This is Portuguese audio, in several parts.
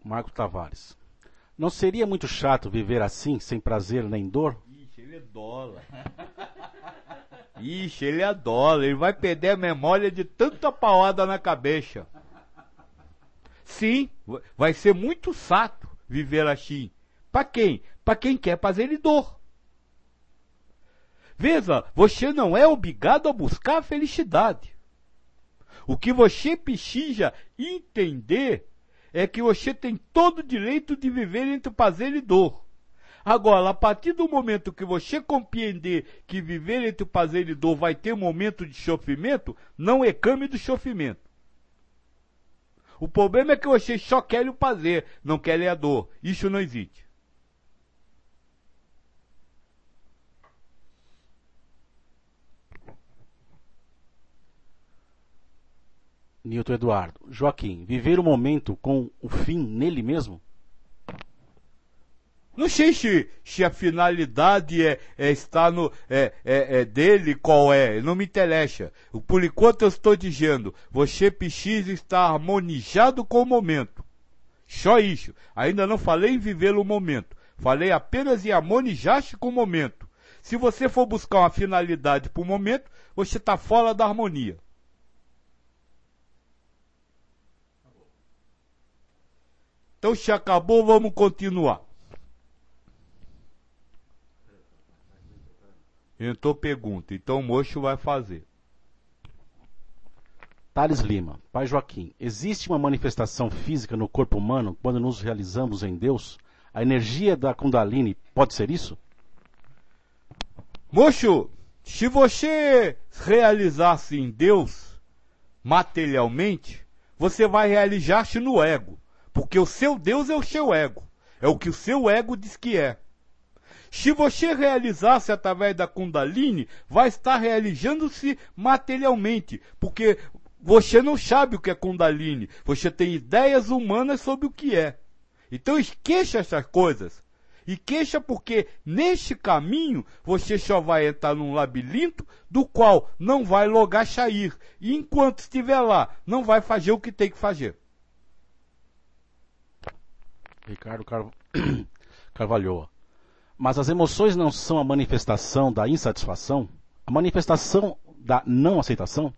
Marco Tavares. Não seria muito chato viver assim, sem prazer nem dor? Ixi, ele é dólar. Ixi, ele é dólar. Ele vai perder a memória de tanta paulada na cabeça. Sim, vai ser muito chato viver assim. Para quem? Para quem quer prazer e dor. Veja, você não é obrigado a buscar a felicidade. O que você precisa entender é que você tem todo o direito de viver entre prazer e dor. Agora, a partir do momento que você compreender que viver entre prazer e dor vai ter um momento de sofrimento, não reclame do sofrimento. O problema é que você só quer o prazer, não quer a dor. Isso não existe. Nilton Eduardo. Joaquim, viver o momento com o fim nele mesmo? Não sei se a finalidade estar no dele, qual é, não me interessa. Por enquanto eu estou dizendo, você precisa estar harmonizado com o momento. Só isso. Ainda não falei em viver o momento. Falei apenas em harmonizar-se com o momento. Se você for buscar uma finalidade para o momento, você está fora da harmonia. Então, se acabou, vamos continuar. Então, pergunta. Então, o moço vai fazer. Thales Lima. Pai Joaquim, existe uma manifestação física no corpo humano quando nos realizamos em Deus? A energia da Kundalini pode ser isso? Moço, se você realizar-se em Deus, materialmente, você vai realizar-se no ego. Porque o seu Deus é o seu ego. É o que o seu ego diz que é. Se você realizar-se através da Kundalini, vai estar realizando-se materialmente. Porque você não sabe o que é Kundalini. Você tem ideias humanas sobre o que é. Então esqueça essas coisas. E queixa porque neste caminho você só vai entrar num labirinto do qual não vai logar sair. E enquanto estiver lá, não vai fazer o que tem que fazer. Ricardo Carvalhoa. Mas as emoções não são a manifestação da insatisfação? A manifestação da não aceitação?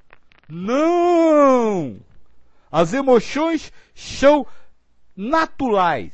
Não! As emoções são naturais.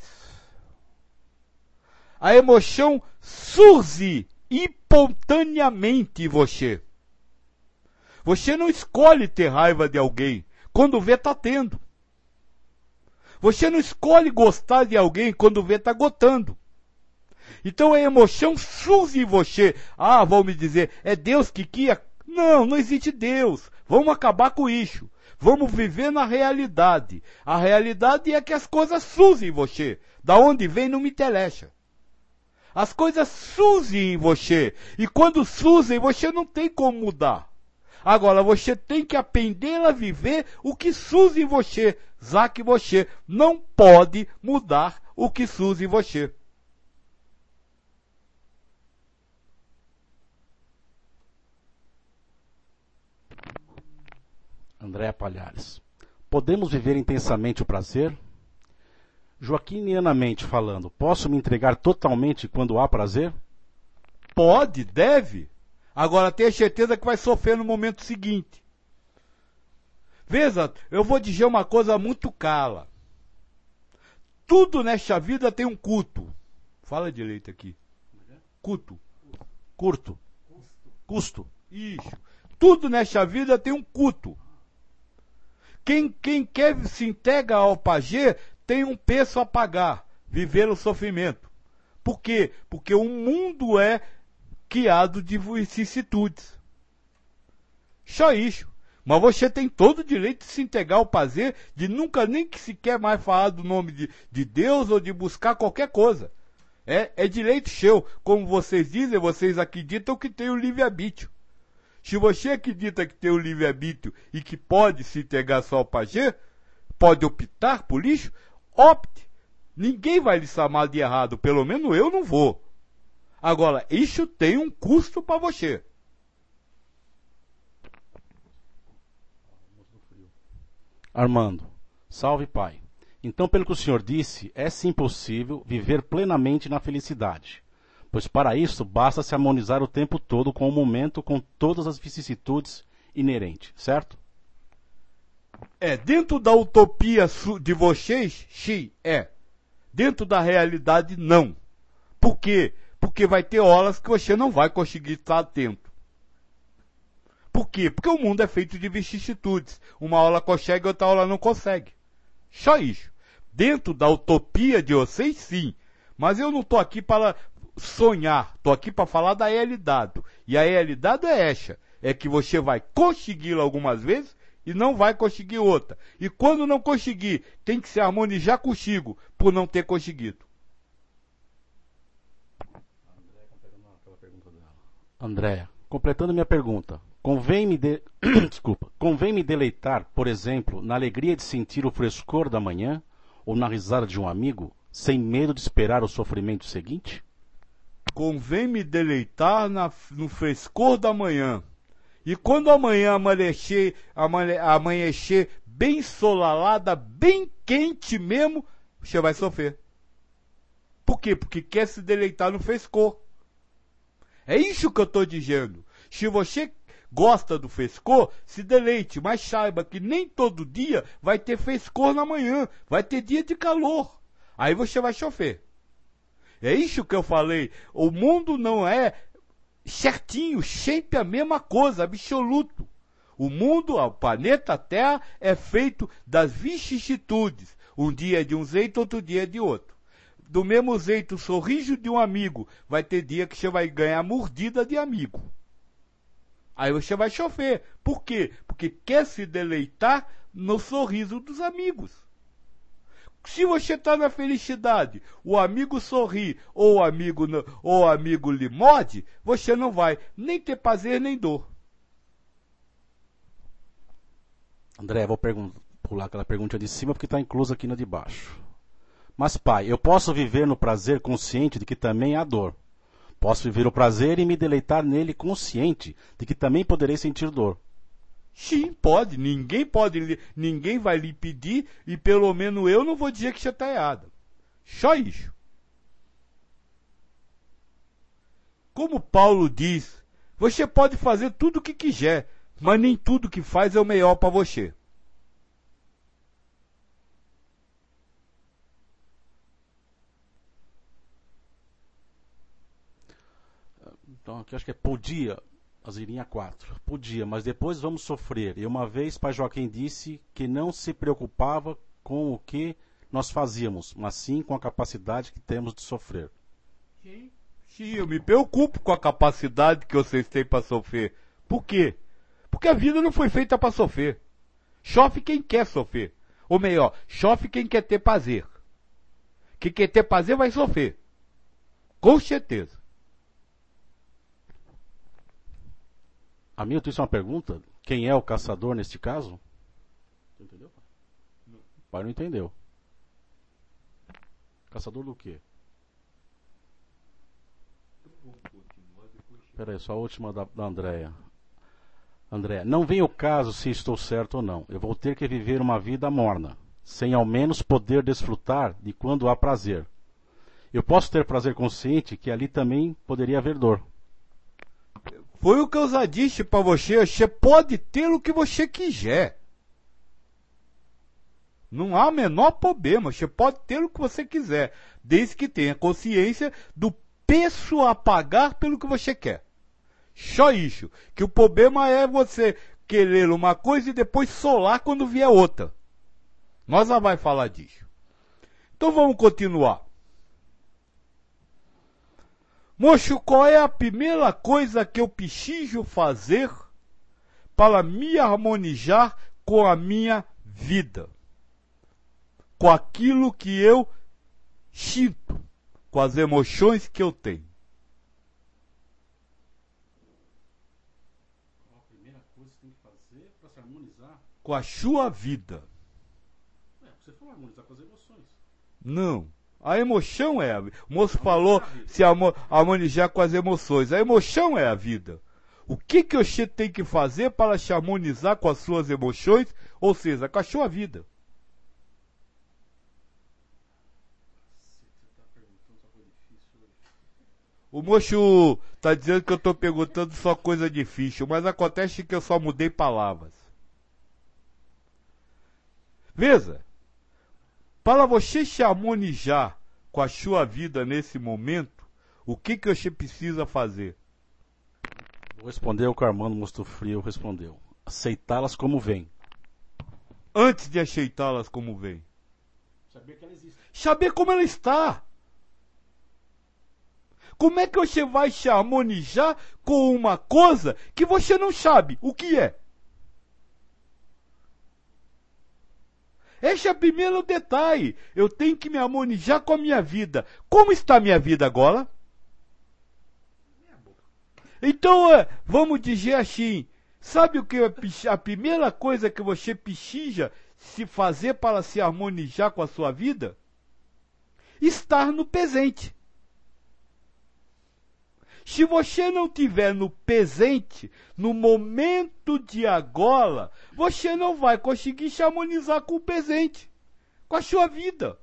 A emoção surge espontaneamente em você. Você não escolhe ter raiva de alguém. Quando vê, tá tendo. Você não escolhe gostar de alguém quando vê, tá gostando. Então a emoção surge em você. Ah, vão me dizer, é Deus que quer? Não, não existe Deus. Vamos acabar com isso. Vamos viver na realidade. A realidade é que as coisas surgem em você. Da onde vem não me interessa. As coisas surgem em você. E quando surgem, você não tem como mudar. Agora, você tem que aprender a viver o que surge em você, já que você não pode mudar o que surge em você. Andréa Palhares. Podemos viver intensamente o prazer? Joaquinianamente falando, posso me entregar totalmente quando há prazer? Pode, deve. Agora tenha certeza que vai sofrer no momento seguinte. Veja, eu vou dizer uma coisa muito clara. Tudo nesta vida tem um custo. Fala direito aqui. Custo. Curto. Custo. Isso. Tudo nesta vida tem um custo. Quem quer se entrega ao pajé tem um preço a pagar. Viver o sofrimento. Por quê? Porque o mundo é criado de vicissitudes. Só isso. Mas você tem todo o direito de se entregar ao prazer, de nunca nem que sequer mais falar do nome de Deus ou de buscar qualquer coisa. É direito seu. Como vocês dizem, vocês acreditam que tem o livre-arbítrio. Se você acredita que tem o livre-arbítrio e que pode se entregar só ao pajé, pode optar por isso, opte. Ninguém vai lhe chamar de errado, pelo menos eu não vou. Agora, isso tem um custo para você. Armando, salve pai. Então, pelo que o senhor disse, é sim possível viver plenamente na felicidade, pois para isso basta se harmonizar o tempo todo com o momento, com todas as vicissitudes inerentes, certo? Dentro da utopia de vocês, sim, é. Dentro da realidade, não. Por quê? Porque vai ter horas que você não vai conseguir estar atento. Por quê? Porque o mundo é feito de vicissitudes. Uma hora consegue, outra hora não consegue. Só isso. Dentro da utopia de vocês, sim. Mas eu não estou aqui para sonhar. Estou aqui para falar da realidade. E a realidade é essa. É que você vai consegui-la algumas vezes e não vai conseguir outra. E quando não conseguir, tem que se harmonizar consigo por não ter conseguido. Andréa, completando minha pergunta, convém-me convém-me deleitar, por exemplo, na alegria de sentir o frescor da manhã ou na risada de um amigo, sem medo de esperar o sofrimento seguinte? Convém me deleitar no frescor da manhã. E quando amanhã amanhecer bem ensolarada, bem quente mesmo, você vai sofrer. Por quê? Porque quer se deleitar no frescor. É isso que eu estou dizendo. Se você gosta do frescor, se deleite, mas saiba que nem todo dia vai ter frescor na manhã, vai ter dia de calor. Aí você vai sofrer. É isso que eu falei. O mundo não é certinho, sempre a mesma coisa, absoluto. O mundo, o planeta Terra, é feito das vicissitudes. Um dia é de um jeito, outro dia é de outro. Do mesmo jeito, o sorriso de um amigo, vai ter dia que você vai ganhar mordida de amigo. Aí você vai sofrer. Por quê? Porque quer se deleitar no sorriso dos amigos. Se você está na felicidade, o amigo sorri ou o amigo lhe morde, você não vai nem ter prazer nem dor. André, vou pular aquela pergunta de cima porque está inclusa aqui na de baixo. Mas pai, eu posso viver no prazer consciente de que também há dor. Posso viver o prazer e me deleitar nele consciente de que também poderei sentir dor. Sim, pode. Ninguém vai lhe impedir e pelo menos eu não vou dizer que você está errado. Só isso. Como Paulo diz, você pode fazer tudo o que quiser, mas nem tudo que faz é o melhor para você. Então aqui acho que é podia, azirinha 4. Podia, mas depois vamos sofrer. E uma vez pai Joaquim disse que não se preocupava com o que nós fazíamos, mas sim com a capacidade que temos de sofrer. Sim, eu me preocupo com a capacidade que vocês têm para sofrer. Por quê? Porque a vida não foi feita para sofrer. Sofre quem quer sofrer. Ou melhor, sofre quem quer ter prazer. Quem quer ter prazer vai sofrer. Com certeza. Hamilton, isso é uma pergunta? Quem é o caçador neste caso? Você entendeu, pai? Não. O pai não entendeu. Caçador do quê? Espera aí, só a última da Andréa. Andréa, não vem o caso se estou certo ou não. Eu vou ter que viver uma vida morna, sem ao menos poder desfrutar de quando há prazer. Eu posso ter prazer consciente que ali também poderia haver dor. Foi o que eu já disse para você. Você pode ter o que você quiser. Não há o menor problema. Você pode ter o que você quiser, desde que tenha consciência do preço a pagar pelo que você quer. Só isso. Que o problema é você querer uma coisa e depois solar quando vier outra. Nós já vai falar disso. Então vamos continuar. Moço, qual é a primeira coisa que eu preciso fazer para me harmonizar com a minha vida? Com aquilo que eu sinto, com as emoções que eu tenho. Qual a primeira coisa que você tem que fazer para se harmonizar? Com a sua vida. Você falou harmonizar com as emoções. Não. A emoção é a vida. O moço falou se harmonizar com as emoções. A emoção é a vida. O que você tem que fazer para se harmonizar com as suas emoções? Ou seja, com a sua vida. O mocho tá dizendo que eu tô perguntando só coisa difícil, mas acontece que eu só mudei palavras. Veja, para você se harmonizar com a sua vida nesse momento, o que você precisa fazer? Vou responder o que o Armando Mostofrio respondeu. Aceitá-las como vêm. Antes de aceitá-las como vem. Saber que ela existe. Saber como ela está. Como é que você vai se harmonizar com uma coisa que você não sabe o que é? Esse é o primeiro detalhe. Eu tenho que me harmonizar com a minha vida. Como está a minha vida agora? Então, vamos dizer assim, sabe o que a primeira coisa que você precisa se fazer para se harmonizar com a sua vida? Estar no presente. Se você não estiver no presente, no momento de agora, você não vai conseguir se harmonizar com o presente, com a sua vida.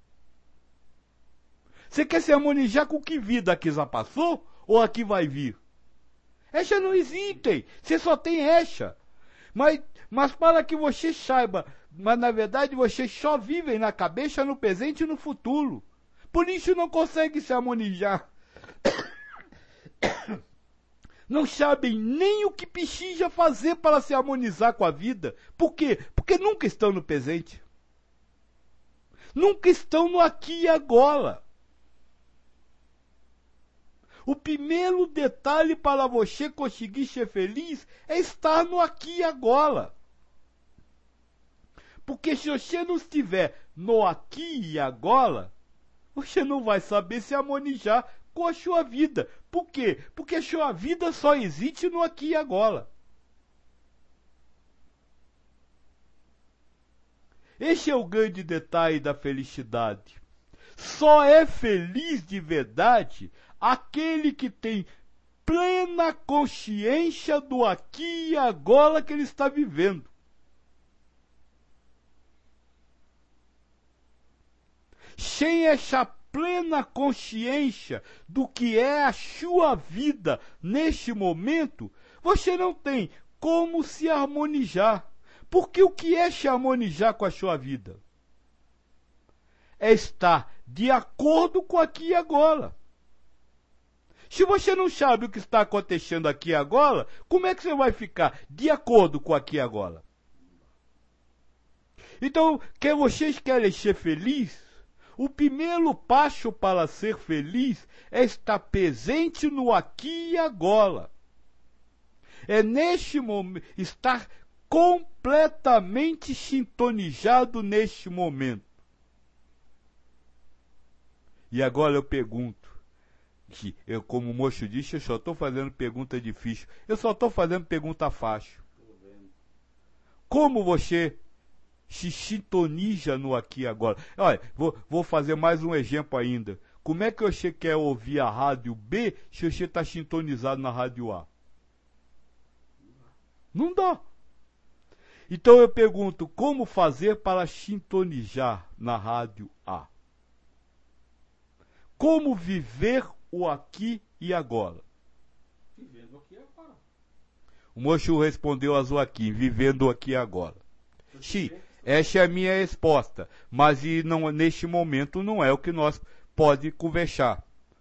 Você quer se harmonizar com que vida que já passou ou a que vai vir? Essa não existe, você só tem essa. Mas para que você saiba, mas na verdade vocês só vivem na cabeça, no presente e no futuro. Por isso não conseguem se harmonizar. Não sabem nem o que precisa fazer para se harmonizar com a vida. Por quê? Porque nunca estão no presente. Nunca estão no aqui e agora. O primeiro detalhe para você conseguir ser feliz é estar no aqui e agora. Porque se você não estiver no aqui e agora, você não vai saber se harmonizar com a sua vida. Por quê? Porque a sua vida só existe no aqui e agora. Esse é o grande detalhe da felicidade. Só é feliz de verdade aquele que tem plena consciência do aqui e agora que ele está vivendo. Sem essa plena consciência do que é a sua vida neste momento, você não tem como se harmonizar. Porque o que é se harmonizar com a sua vida? É estar de acordo com aqui e agora. Se você não sabe o que está acontecendo aqui e agora, como é que você vai ficar de acordo com aqui e agora? Então, vocês querem ser felizes? O primeiro passo para ser feliz é estar presente no aqui e agora. É neste momento, estar completamente sintonizado neste momento. E agora eu pergunto, que eu, como o moço disse, eu só estou fazendo pergunta difícil, eu só estou fazendo pergunta fácil. Como você se sintoniza no aqui e agora? Olha, vou fazer mais um exemplo ainda. Como é que você quer ouvir a rádio B se você está sintonizado na rádio A? Não dá. Então eu pergunto, como fazer para sintonizar na rádio A? Como viver o aqui e agora? Vivendo aqui e agora. O moço respondeu a Joaquim, vivendo o aqui e agora. Sim, essa é a minha resposta, mas não, neste momento não é o que nós pode conversar.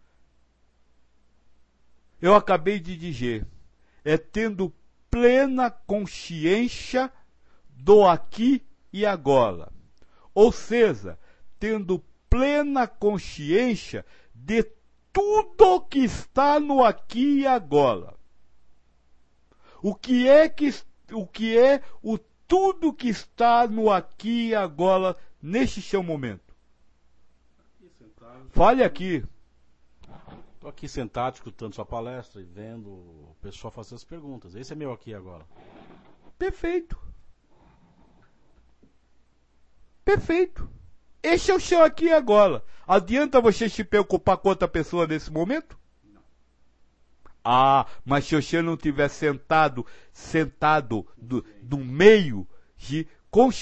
Eu acabei de dizer, é tendo plena consciência do aqui e agora. Ou seja, tendo plena consciência de tudo que está no aqui e agora. O que é o tudo que está no aqui e agora neste seu momento? Fale aqui. Estou aqui sentado escutando sua palestra e vendo o pessoal fazer as perguntas. Esse é meu aqui agora. Perfeito. Perfeito. Esse é o seu aqui e agora. Adianta você se preocupar com outra pessoa nesse momento? Não. Ah, mas se você não estiver sentado do meio,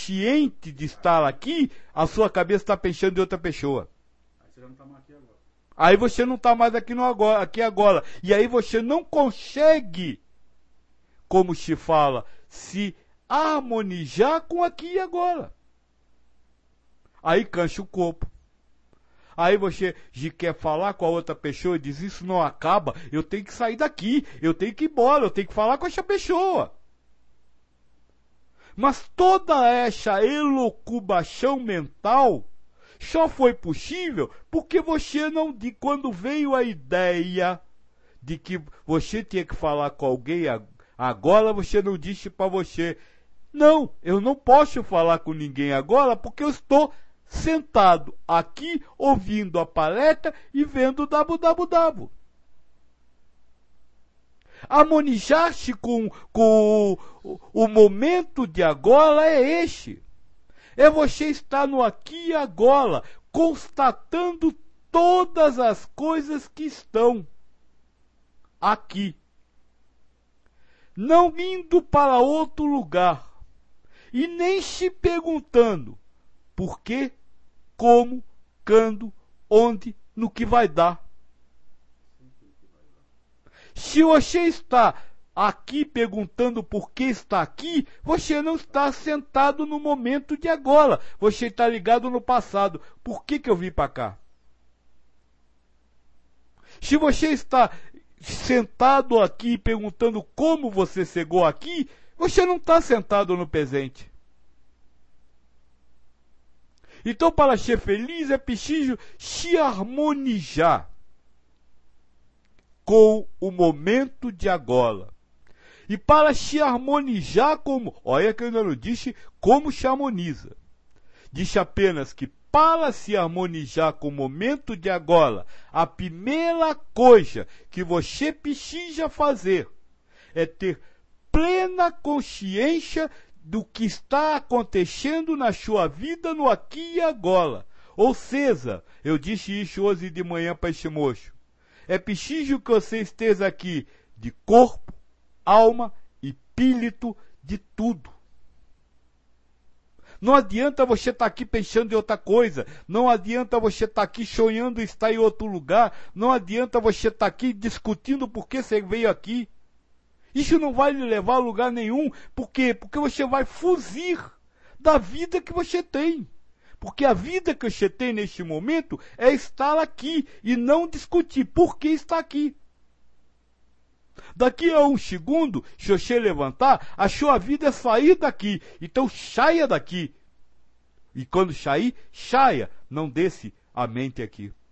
consciente de estar aqui, a sua cabeça está pensando em outra pessoa. Aí você já não está mais aqui agora. Aí você não está mais aqui, no agora, aqui agora. E aí você não consegue, como se fala, se harmonizar com aqui e agora. Aí cansa o corpo. Aí você quer falar com a outra pessoa e diz, isso não acaba, eu tenho que sair daqui, eu tenho que ir embora, eu tenho que falar com essa pessoa. Mas toda essa elucubração mental só foi possível porque você não, quando veio a ideia de que você tinha que falar com alguém agora, você não disse para você, não, eu não posso falar com ninguém agora porque eu estou sentado aqui ouvindo a palestra e vendo o www. Harmonizar-se com o momento de agora é este. É você estar no aqui e agora, constatando todas as coisas que estão aqui. Não indo para outro lugar. E nem se perguntando por quê, como, quando, onde, no que vai dar. Se você está aqui perguntando por que está aqui, você não está sentado no momento de agora. Você está ligado no passado. Por que eu vim para cá? Se você está sentado aqui perguntando como você chegou aqui, você não está sentado no presente. Então, para ser feliz, é preciso se harmonizar com o momento de agora. E para se harmonizar como... Olha que eu ainda não disse como se harmoniza. Disse apenas que para se harmonizar com o momento de agora, a primeira coisa que você precisa fazer é ter plena consciência do que está acontecendo na sua vida no aqui e agora. Ou seja, eu disse isso hoje de manhã para esse moço. É preciso que você esteja aqui de corpo, alma e espírito, de tudo. Não adianta você estar aqui pensando em outra coisa. Não adianta você estar aqui sonhando estar em outro lugar. Não adianta você estar aqui discutindo por que você veio aqui. Isso não vai lhe levar a lugar nenhum. Por quê? Porque você vai fugir da vida que você tem. Porque a vida que você tem neste momento é estar aqui e não discutir por que está aqui. Daqui a um segundo, se você levantar, a sua vida é sair daqui. Então saia daqui. E quando sair, saia. Não desce a mente aqui.